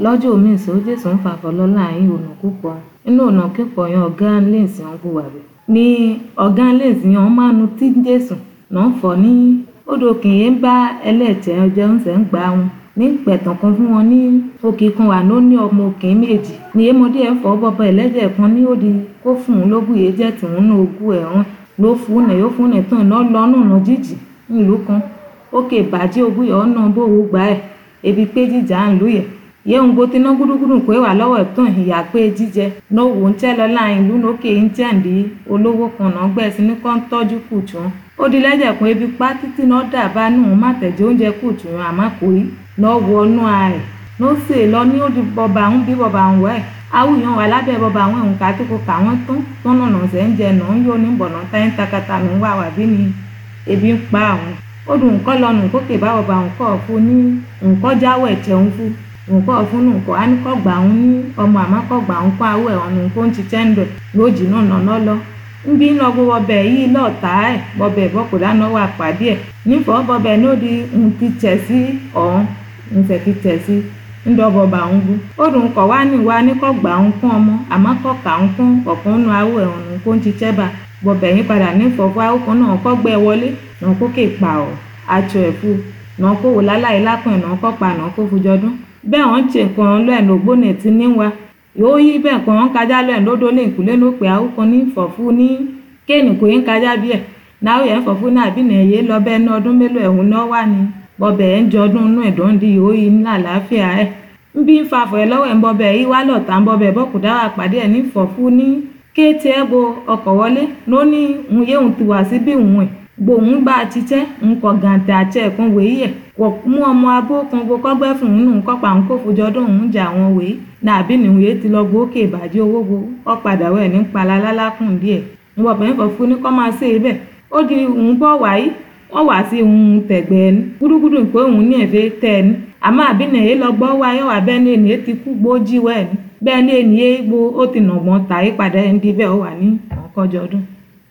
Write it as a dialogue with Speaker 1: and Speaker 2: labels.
Speaker 1: lọ́jọ́ mi so Jésù ń fàfọ́ lọ́la yín ọ̀nà púpọ̀ inú ọ̀nà kíkọ̀ yan ọ̀gá lẹ́sìn ọ̀hún wà bẹ̀ ní ọ̀gá lẹ́sìn ọ̀hún máa nu tí Jésù náà fọ̀ ní odò kìí ń bá ẹlẹ́tẹ̀ ọjọ́ ń sẹ́ ń gbà wọn ní pẹ̀tàn kan fún wọn ní òkè kan wà ló ní ọmọ òkè méjì ní èmọdé ẹ̀ fọ́ bọ́bọ́ ẹlẹ́jẹ̀ kan ní òdi kó fún un lógún yìí jẹ́ tìhún ní ogún ẹ̀ hàn ló fún un yóò fún un tán iná lọ́nà ọ̀nà jíjì ńlú kan òkè bàjẹ́ ogún yìí ọ̀nà bó wù gbà ẹ̀ ebi pé jíjà ń lú yẹ yéhùn gbó tí ná gúdúgúdù pé wà lọ́wọ́ ẹ̀tàn ìyá pé jíjẹ náà wò ń tẹ́ lọ láàrin ìlú lókè ń tẹ̀ǹdí olówó kan náà gbẹ̀sí ní kán tọ́jú kùtù wọn ó di lẹ́jẹ̀ kan ebi pa títí náà dà bá nù má tẹ̀jẹ́ oúnjẹ kùtù wọn àmọ́ kò í náà wọ ọ́nú ààrẹ ló sì lọ ní ó di bọba ń bí bọba ń wẹ̀ awùyàn wà lábẹ́ bọba àwọn ẹ̀hún kàtíkù káwọn tán tọ́nà sẹ́ ń jẹ náà ń yóò ní bọ̀nà táyín takata ló ń wà wà bí ni ebi ń pa àwọn ó dùn nǹkan lọ́nu kókè bá bọba nǹkan fún ní nǹkan jáwọ́ ẹ̀jẹ̀ ń fún nǹkan fún nǹkan á ní kọ́ gbà ń ní ọmọ àmọ́ kọ́ gbà ń kọ́ awọ́ ẹ̀hún nǹkan ti tẹ́ńdọ̀ lójì náà nà lọ ń bí lọ gbọ́ bọbẹ̀ yìí lọ́ọ̀tà ẹ̀ bọbẹ̀ bọ́kùdá náà wà pàdé ẹ̀ nífọ̀ọ́ bọbẹ̀ ní ó di ń ti tẹ̀ sí ọ̀hún ń tẹ̀ ti tẹ̀ sí ńdọ́bọba ń bú ó dùn kọ̀ wá ní wa ní kọ́ gbà ń kún ọmọ àmọ́ kọ́ kà ń kún ọ̀kan nu awọ́ ẹ̀hún nǹkan ti tẹ́ bá bọbẹ̀ yín padà nífọ̀ọ́ awọ́kan náà kọ́ gbẹ́ wọlé náà kókè pa ọ̀ àjọ ẹ̀fù náà kó wò láláì lápẹ̀ náà kọ́ pa náà kó fujọdún bẹ́ẹ̀ wọ́n ṣe nǹkan lọ́ẹ̀ lógbónè tí níwá yóò yí bẹ́ẹ̀ kan wọ́n kájá lọ́ẹ̀ lódó lè kúlé ló pé àwùkan ní fọ̀fú ní kéènì kò yín kájá bí ẹ̀ náà yẹn fọ̀fú náà bí nìyẹn lọ bẹ́ẹ̀ ní ọdún mélòó ẹ̀hún náà wà ní bọ́bẹ̀ ẹ̀ ń jọ ọdún inú ẹ̀dọ́ndì yóò yí ní àlàáfíà ẹ̀ ń bí ń fàfọ̀ ẹ̀ lọ́wọ́ ẹ̀ ń bọ́bẹ̀ yí wá lọ́ọ̀tà ń bọ́bẹ̀ bọ́kùdá wà pàdé ẹ̀ ní fọ̀fú ní kéètì ẹ̀ bo ọkọ̀ wọlé ló ní òun yé òun ti wà sí bí òun ẹ̀ gbòun bá a ti tẹ́ nǹkan gàǹtẹ̀ àti ẹ̀kan wèé yẹ̀ kò mú ọmọ abó kan gbó kọ́gbẹ́ fún un nù kọ́pa òun kó fojọ́dún òun jà àwọn wèé nàbí nìwé ti lọ gbókè ìbàjẹ́ owó gbó ọ padà wẹ̀ ní palalálàkùn díẹ̀ níwọ̀n bẹ́ẹ̀ fọ́ fún ní kọ́ máa ṣe é bẹ́ẹ̀ ó di òun bọ̀ wáyé wọ́n wá sí òun tẹ̀gbẹ́ ẹni gúdúgúdù pé òun ní ẹ̀fẹ́ tẹ́ ẹni àmọ́ àbí nìyẹn lọ gbọ́ wáyé wà bẹ́ẹ̀ ní ènìyàn ti kú gbójíwẹ̀ ẹni bẹ́ẹ̀ ní ènìyàn gbó ó ti nàgbọ́n tàyé padà ẹni bí bẹ́ẹ̀ ó wà ní ọ̀kọ́jọ́dún.